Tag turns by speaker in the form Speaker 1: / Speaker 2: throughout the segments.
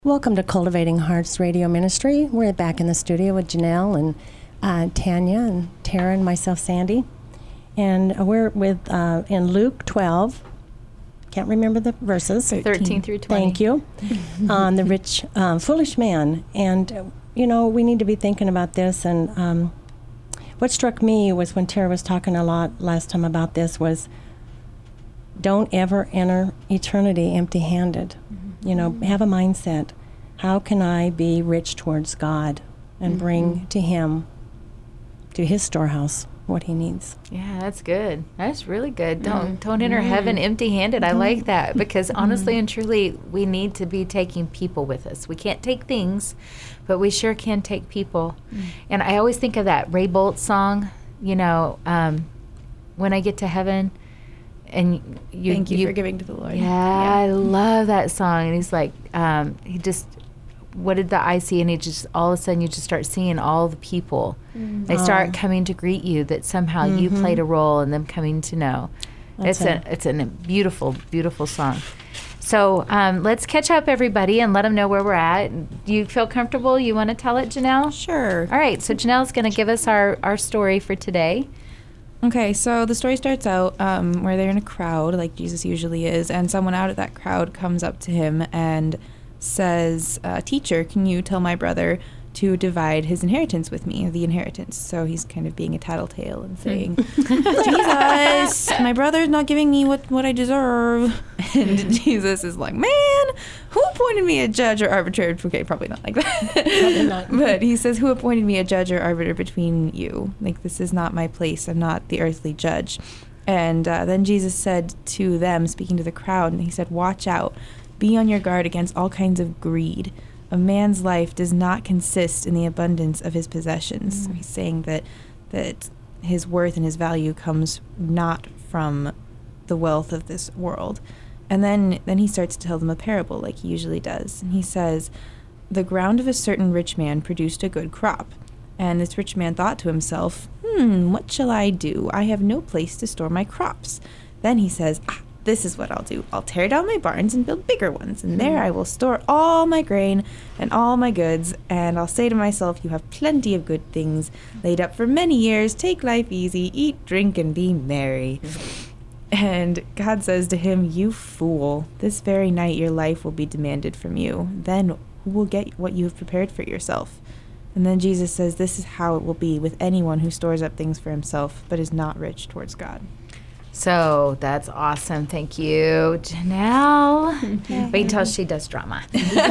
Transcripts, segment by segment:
Speaker 1: Welcome to Cultivating Hearts Radio Ministry. We're back in the studio with Janelle and Tanya and Tara and myself, Sandy. And we're with in Luke 12. Can't remember the verses.
Speaker 2: 13 through 20.
Speaker 1: Thank you. On the rich, foolish man. And, we need to be thinking about this. And what struck me was when Tara was talking a lot last time about this was, don't ever enter eternity empty-handed. Have a mindset. How can I be rich towards God and bring to Him, to His storehouse, what He needs?
Speaker 2: Yeah, that's good. That's really good. Don't enter heaven empty-handed. I like that because honestly and truly, we need to be taking people with us. We can't take things, but we sure can take people. And I always think of that Ray Boltz song, When I Get to Heaven. And
Speaker 3: Thank you for giving to the Lord.
Speaker 2: Yeah, I love that song. And he's like, what did the eye see? And he just, all of a sudden, you just start seeing all the people. They start coming to greet you, that somehow you played a role in them coming to know. It's a beautiful, beautiful song. So let's catch up, everybody, and let them know where we're at. Do you feel comfortable? You want to tell it, Janelle?
Speaker 3: Sure.
Speaker 2: All right, so Janelle's going to give us our story for today.
Speaker 3: Okay, so the story starts out where they're in a crowd, like Jesus usually is, and someone out of that crowd comes up to him and says, "Teacher, can you tell my brother to divide his inheritance with me, the inheritance?" So he's kind of being a tattletale and saying, "Jesus, my brother's not giving me what I deserve." And Jesus is like, "Man, who appointed me a judge or arbitrator?" Okay, probably not like that.
Speaker 1: Probably not.
Speaker 3: But he says, "Who appointed me a judge or arbiter between you? Like, this is not my place. I'm not the earthly judge." And then Jesus said to them, speaking to the crowd, and he said, "Watch out. Be on your guard against all kinds of greed. A man's life does not consist in the abundance of his possessions." So he's saying that his worth and his value comes not from the wealth of this world. And then he starts to tell them a parable like he usually does. And he says, "The ground of a certain rich man produced a good crop. And this rich man thought to himself, what shall I do? I have no place to store my crops." Then he says, "This is what I'll do. I'll tear down my barns and build bigger ones, and there I will store all my grain and all my goods, and I'll say to myself, you have plenty of good things laid up for many years. Take life easy, eat, drink, and be merry." And God says to him, "You fool, this very night your life will be demanded from you. Then who will get what you have prepared for yourself?" And then Jesus says, "This is how it will be with anyone who stores up things for himself, but is not rich towards God."
Speaker 2: So that's awesome. Thank you, Janelle. Wait until she does drama.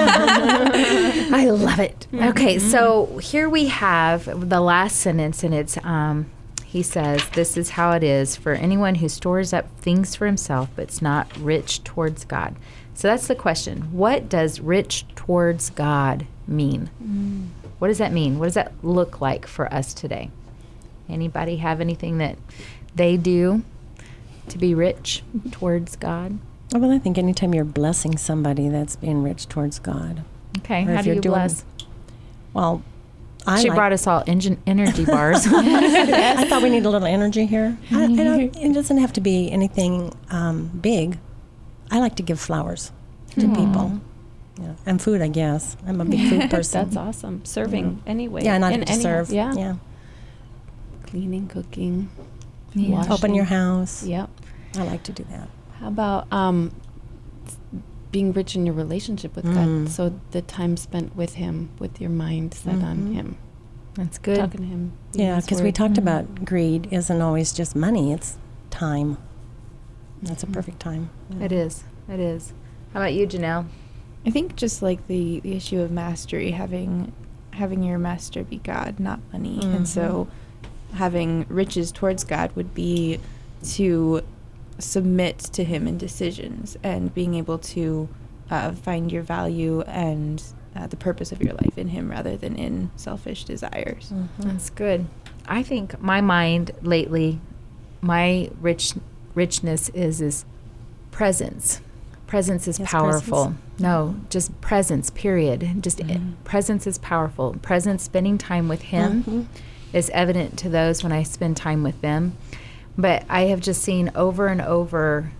Speaker 2: I love it. Okay, so here we have the last sentence, and it's he says, "This is how it is for anyone who stores up things for himself, but is not rich towards God." So that's the question. What does rich towards God mean? What does that mean? What does that look like for us today? Anybody have anything that they do to be rich towards God?
Speaker 1: Well, I think anytime you're blessing somebody, that's being rich towards God.
Speaker 2: Okay,
Speaker 1: Or
Speaker 2: how
Speaker 1: if
Speaker 2: do
Speaker 1: you're
Speaker 2: you bless?
Speaker 1: Well,
Speaker 2: She brought us all energy bars.
Speaker 1: I thought we need a little energy here. It doesn't have to be anything big. I like to give flowers to people. Yeah. And food, I guess. I'm a big food person.
Speaker 4: That's awesome. Serving anyway.
Speaker 1: Yeah, not
Speaker 4: in
Speaker 1: to
Speaker 4: any-
Speaker 1: serve.
Speaker 4: Yeah. Cleaning, cooking,
Speaker 2: Yeah.
Speaker 4: washing.
Speaker 1: Open your house.
Speaker 4: Yep.
Speaker 1: I like to do that.
Speaker 4: How about being rich in your relationship with God? So the time spent with Him, with your mind set on Him.
Speaker 2: That's good.
Speaker 4: Talking to Him. reading
Speaker 1: Yeah,
Speaker 4: His
Speaker 1: because we
Speaker 4: word.
Speaker 1: talked about greed isn't always just money. It's time. That's a perfect time. Yeah.
Speaker 2: It is. It is. How about you, Janelle?
Speaker 3: I think just like the issue of mastery, having your master be God, not money. And so having riches towards God would be to submit to Him in decisions and being able to find your value and the purpose of your life in Him rather than in selfish desires.
Speaker 2: That's good. I think my mind lately, my richness is presence. Presence is
Speaker 1: Yes,
Speaker 2: powerful.
Speaker 1: presence.
Speaker 2: No, just presence, period. Just presence is powerful. Presence, spending time with Him is evident to those when I spend time with them. But I have just seen over and over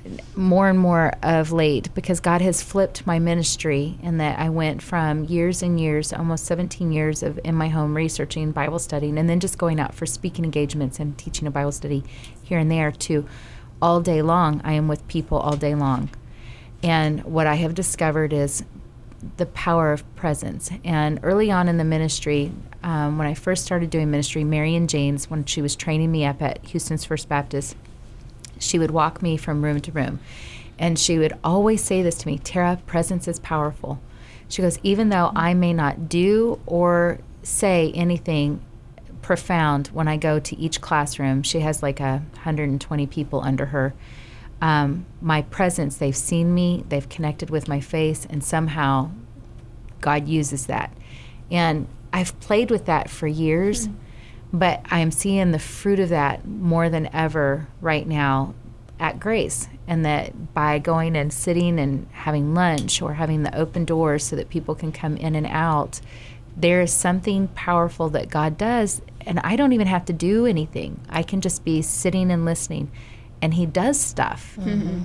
Speaker 2: more and more of late, because God has flipped my ministry, and that I went from years and years, almost 17 years of in my home researching, Bible studying, and then just going out for speaking engagements and teaching a Bible study here and there, to all day long, I am with people all day long. And what I have discovered is the power of presence. And early on in the ministry, when I first started doing ministry, Marion Janes, when she was training me up at Houston's First Baptist, she would walk me from room to room. And she would always say this to me, Tara, presence is powerful. She goes, even though I may not do or say anything profound when I go to each classroom, she has like 120 people under her. My presence, they've seen me, they've connected with my face, and somehow God uses that. And I've played with that for years, but I'm seeing the fruit of that more than ever right now at Grace. And that by going and sitting and having lunch or having the open doors so that people can come in and out, there is something powerful that God does, and I don't even have to do anything. I can just be sitting and listening, and He does stuff.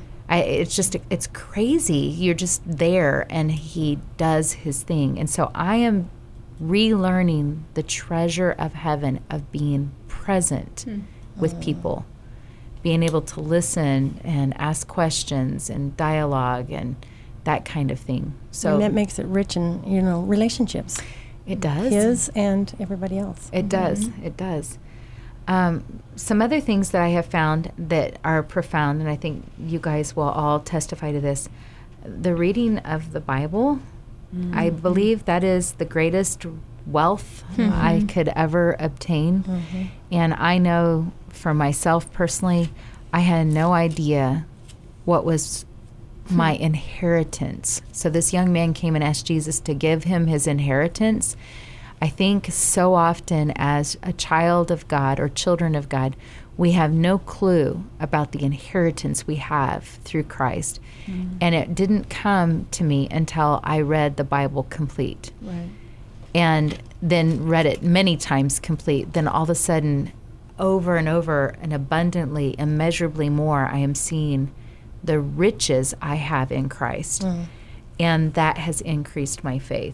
Speaker 2: It's crazy. You're just there, and He does His thing. And so I am relearning the treasure of heaven, of being present with people, being able to listen and ask questions and dialogue and that kind of thing. So
Speaker 1: and that makes it rich in, relationships.
Speaker 2: It does.
Speaker 1: His and everybody else.
Speaker 2: It does. It does. Some other things that I have found that are profound, and I think you guys will all testify to this, the reading of the Bible, I believe that is the greatest wealth I could ever obtain. And I know for myself personally, I had no idea what was my inheritance. So this young man came and asked Jesus to give him his inheritance. I think so often as a child of God or children of God, we have no clue about the inheritance we have through Christ. And it didn't come to me until I read the Bible complete.
Speaker 4: Right.
Speaker 2: And then read it many times complete. Then all of a sudden, over and over and abundantly, immeasurably more, I am seeing the riches I have in Christ. And that has increased my faith.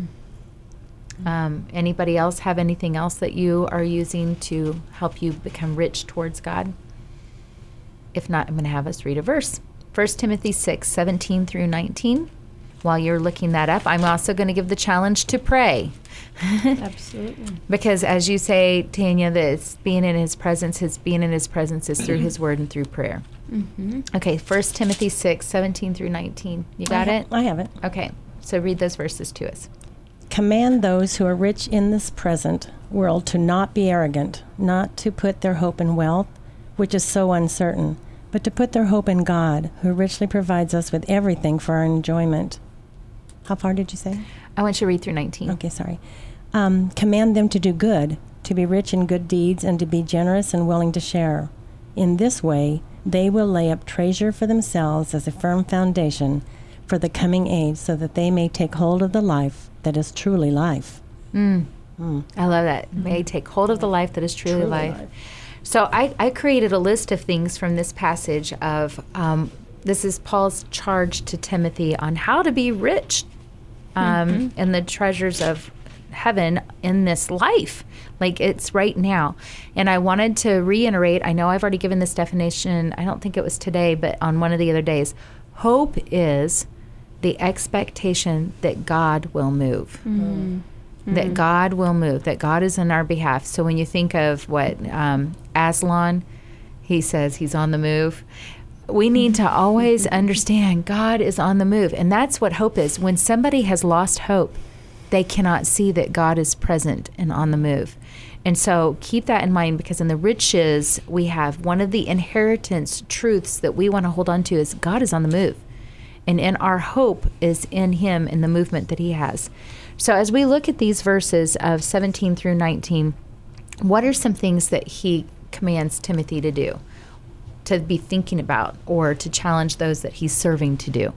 Speaker 2: Anybody else have anything else that you are using to help you become rich towards God? If not, I'm going to have us read a verse. 1 Timothy 6:17 through 19. While you're looking that up, I'm also going to give the challenge to pray.
Speaker 4: Absolutely.
Speaker 2: Because as you say, Tanya, that it's being in His presence, His being in His presence is through His word and through prayer. Okay, 1 Timothy 6:17 through 19. You got it?
Speaker 1: I have it.
Speaker 2: Okay, so read those verses to us.
Speaker 1: Command those who are rich in this present world to not be arrogant, not to put their hope in wealth, which is so uncertain, but to put their hope in God, who richly provides us with everything for our enjoyment. How far did you say?
Speaker 2: I want you to read through 19.
Speaker 1: Okay, sorry. Command them to do good, to be rich in good deeds, and to be generous and willing to share. In this way, they will lay up treasure for themselves as a firm foundation for the coming age, so that they may take hold of the life that is truly life.
Speaker 2: I love that. May take hold of the life that is truly life. So I created a list of things from this passage of, this is Paul's charge to Timothy on how to be rich in the treasures of heaven in this life. Like it's right now. And I wanted to reiterate, I know I've already given this definition, I don't think it was today, but on one of the other days. Hope is the expectation that God will move. That God will move, that God is on our behalf. So when you think of what Aslan, he says he's on the move. We need to always understand God is on the move. And that's what hope is. When somebody has lost hope, they cannot see that God is present and on the move. And so keep that in mind, because in the riches we have, one of the inheritance truths that we want to hold on to is God is on the move. And in our hope is in Him and the movement that He has. So as we look at these verses of 17 through 19, what are some things that he commands Timothy to do, to be thinking about, or to challenge those that he's serving to do?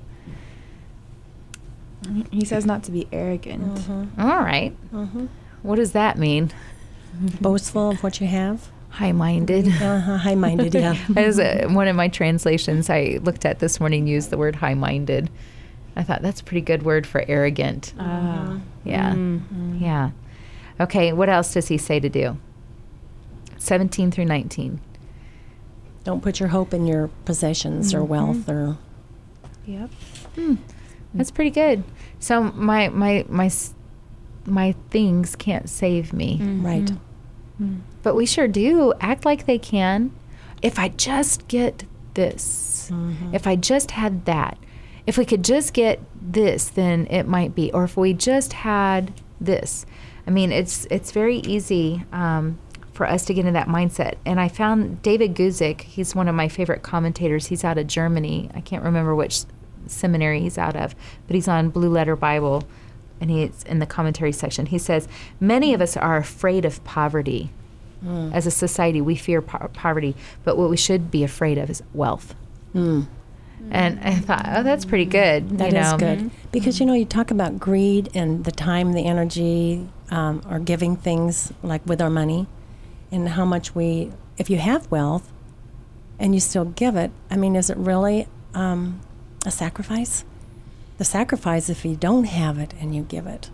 Speaker 3: He says not to be arrogant.
Speaker 2: All right. What does that mean?
Speaker 1: Boastful of what you have.
Speaker 2: High-minded.
Speaker 1: High-minded, yeah.
Speaker 2: As one of my translations I looked at this morning used the word high-minded. I thought that's a pretty good word for arrogant. Yeah. Yeah. Okay, what else does he say to do? 17 through 19.
Speaker 1: Don't put your hope in your possessions or wealth or...
Speaker 4: Yep.
Speaker 2: That's pretty good. So my things can't save me.
Speaker 1: Right.
Speaker 2: But we sure do act like they can. If I just get this, if I just had that, if we could just get this, then it might be. Or if we just had this. I mean, it's very easy for us to get in that mindset. And I found David Guzik, he's one of my favorite commentators. He's out of Germany. I can't remember which seminary he's out of, but he's on Blue Letter Bible. And he's in the commentary section. He says, many of us are afraid of poverty. As a society, we fear poverty. But what we should be afraid of is wealth. And I thought, oh, that's pretty good.
Speaker 1: That is good. Because, you talk about greed and the time, the energy, or giving things like with our money, and how much if you have wealth and you still give it, I mean, is it really a sacrifice? The sacrifice if you don't have it and you give it.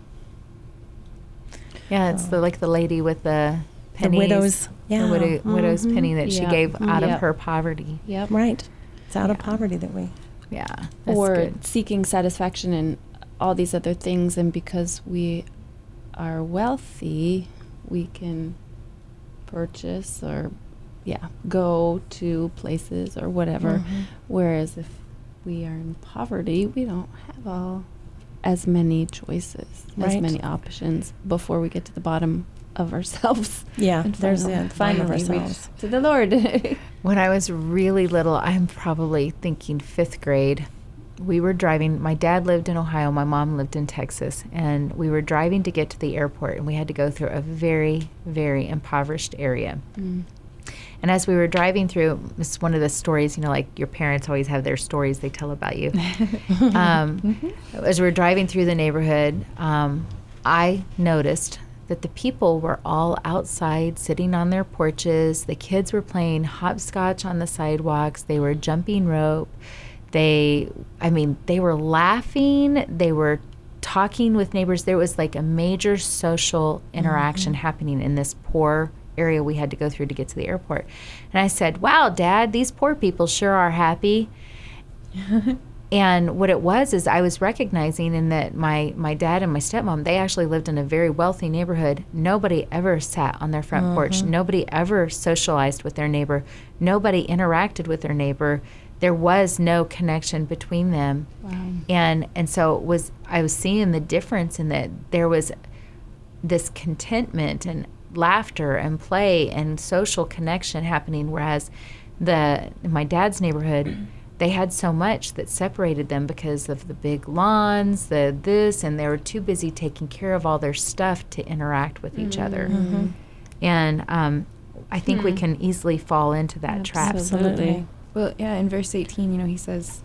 Speaker 2: Yeah, it's like the lady with the pennies.
Speaker 1: The widow's,
Speaker 2: the widow's penny that she gave out of her poverty.
Speaker 4: Yep.
Speaker 1: Right. It's out of poverty that we...
Speaker 2: Yeah. That's
Speaker 4: Or
Speaker 2: good.
Speaker 4: seeking satisfaction in all these other things, and because we are wealthy, we can purchase or go to places or whatever. Whereas if we are in poverty, we don't have as many choices, as many options before we get to the bottom of ourselves.
Speaker 1: Yeah,
Speaker 4: and
Speaker 1: there's
Speaker 4: finally reach to the Lord.
Speaker 2: When I was really little, I'm probably thinking 5th grade, we were driving. My dad lived in Ohio, my mom lived in Texas, and we were driving to get to the airport, and we had to go through a very, very impoverished area. And as we were driving through, this is one of the stories, like your parents always have their stories they tell about you. As we were driving through the neighborhood, I noticed that the people were all outside sitting on their porches. The kids were playing hopscotch on the sidewalks. They were jumping rope. They were laughing. They were talking with neighbors. There was like a major social interaction happening in this poor area we had to go through to get to the airport. And I said, wow, Dad, these poor people sure are happy. And what it was is I was recognizing in that my dad and my stepmom, they actually lived in a very wealthy neighborhood. Nobody ever sat on their front porch. Nobody ever socialized with their neighbor. Nobody interacted with their neighbor. There was no connection between them.
Speaker 4: Wow.
Speaker 2: And so I was seeing the difference in that there was this contentment and laughter and play and social connection happening, whereas in my dad's neighborhood, they had so much that separated them because of the big lawns, and they were too busy taking care of all their stuff to interact with each other. And I think we can easily fall into that trap.
Speaker 1: Absolutely.
Speaker 3: Well, yeah, in verse 18, he says,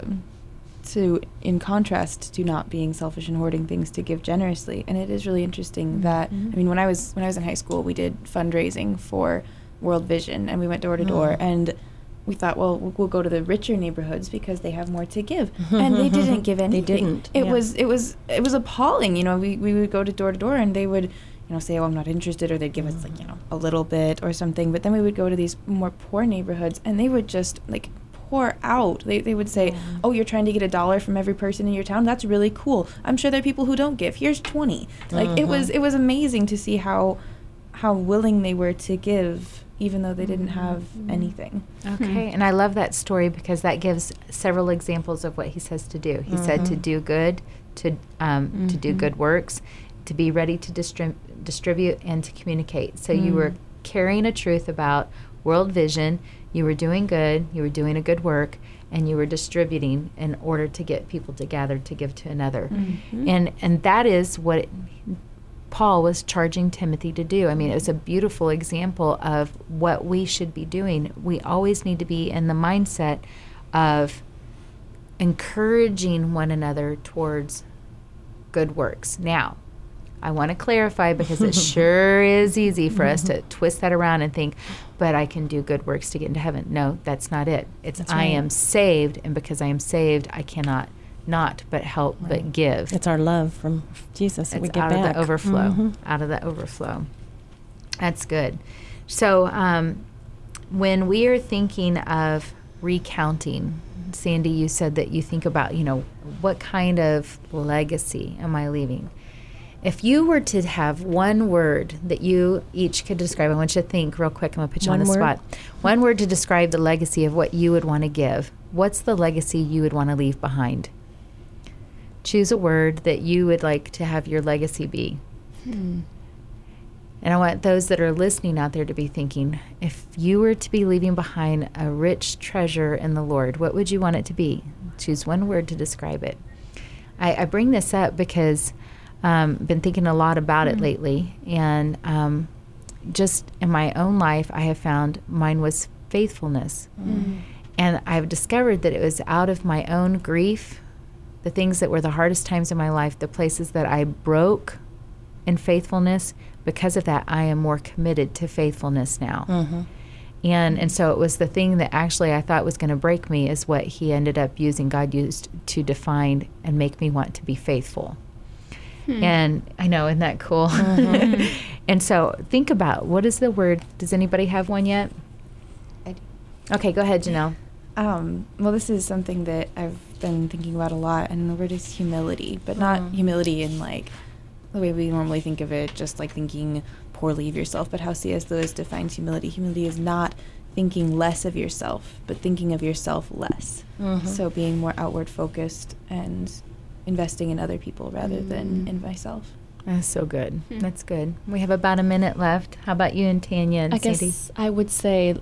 Speaker 3: in contrast to not being selfish and hoarding things, to give generously. And it is really interesting that, when I was in high school, we did fundraising for World Vision, and we went door to door, and we thought, well, we'll go to the richer neighborhoods because they have more to give. And they didn't give anything.
Speaker 1: They didn't.
Speaker 3: It was appalling. We would go to door, and they would, say, oh, I'm not interested, or they'd give us a little bit or something. But then we would go to these more poor neighborhoods, and they would just pour out. They would say, oh, you're trying to get $1 from every person in your town? That's really cool. I'm sure there are people who don't give. Here's 20. It was amazing to see how willing they were to give, even though they didn't have anything.
Speaker 2: Okay, and I love that story because that gives several examples of what he says to do. He said to do good, to do good works, to be ready to distribute, and to communicate. So you were carrying a truth about World Vision, you were doing good, you were doing a good work, and you were distributing in order to get people to gather to give to another. And that is what Paul was charging Timothy to do. It was a beautiful example of what we should be doing. We always need to be in the mindset of encouraging one another towards good works. Now, I want to clarify because it sure is easy for us to twist that around and think, but I can do good works to get into heaven. No, that's not it. It's
Speaker 1: That's
Speaker 2: I
Speaker 1: right.
Speaker 2: am saved, and because I am saved, I cannot not but help but give.
Speaker 1: It's our love from Jesus that we
Speaker 2: It's
Speaker 1: get
Speaker 2: out
Speaker 1: back.
Speaker 2: of the overflow.
Speaker 1: Mhm.
Speaker 2: Out of the overflow. That's good. So when we are thinking of recounting, Sandy, you said that you think about, what kind of legacy am I leaving? If you were to have one word that you each could describe, I want you to think real quick. I'm going to put you on the
Speaker 1: One word?
Speaker 2: spot. One word to describe the legacy of what you would want to give. What's the legacy you would want to leave behind? Choose a word that you would like to have your legacy be. And I want those that are listening out there to be thinking, if you were to be leaving behind a rich treasure in the Lord, what would you want it to be? Choose one word to describe it. I bring this up because I've been thinking a lot about it lately. And just in my own life, I have found mine was faithfulness. And I've discovered that it was out of my own grief, the things that were the hardest times in my life, the places that I broke in faithfulness. Because of that, I am more committed to faithfulness now. And so it was the thing that actually I thought was going to break me is what he ended up using, God used to define and make me want to be faithful. And I know, isn't that cool? And so think about, what is the word? Does anybody have one yet?
Speaker 3: I do.
Speaker 2: Okay, go ahead, Janelle.
Speaker 3: Well, this is something that I've been thinking about a lot, and the word is humility, but not humility in like the way we normally think of it, just like thinking poorly of yourself, but how C.S. Lewis defines humility. Humility is not thinking less of yourself, but thinking of yourself less. So being more outward focused and investing in other people rather than in myself.
Speaker 2: That's so good. That's good. We have about a minute left. How about you and Tanya and
Speaker 4: I
Speaker 2: Sandy?
Speaker 4: guess I would say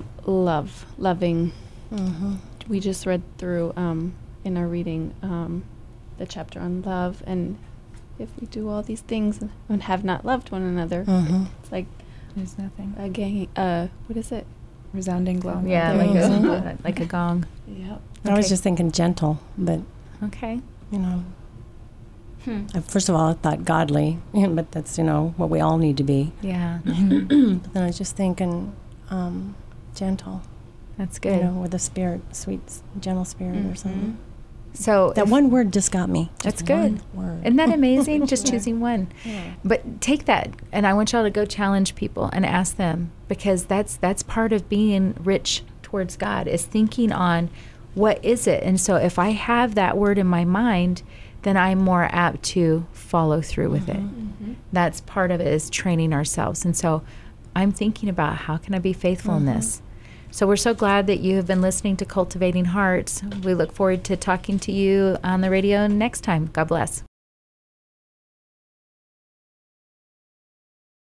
Speaker 4: loving. We just read through in our reading the chapter on love, and if we do all these things and have not loved one another, it's like
Speaker 3: There's nothing.
Speaker 4: a gang. What is it?
Speaker 3: Resounding gloom.
Speaker 2: Yeah,
Speaker 1: Mhm.
Speaker 2: like a gong.
Speaker 4: Yep.
Speaker 1: I was
Speaker 2: Okay.
Speaker 1: just thinking gentle, but,
Speaker 2: Okay.
Speaker 1: first of all, I thought godly, but that's, what we all need to be.
Speaker 2: Yeah,
Speaker 1: But then I was just thinking gentle,
Speaker 2: that's good.
Speaker 1: with a spirit, sweet, gentle spirit or something.
Speaker 2: So
Speaker 1: That
Speaker 2: if-
Speaker 1: one word just got me.
Speaker 2: That's
Speaker 1: Just
Speaker 2: good.
Speaker 1: one word.
Speaker 2: Isn't that amazing? Just choosing one. But take that, and I want y'all to go challenge people and ask them, because that's part of being rich towards God, is thinking on what is it. And so if I have that word in my mind, then I'm more apt to follow through with it. That's part of it, is training ourselves. And so I'm thinking about, how can I be faithful in this? So we're so glad that you have been listening to Cultivating Hearts. We look forward to talking to you on the radio next time. God bless.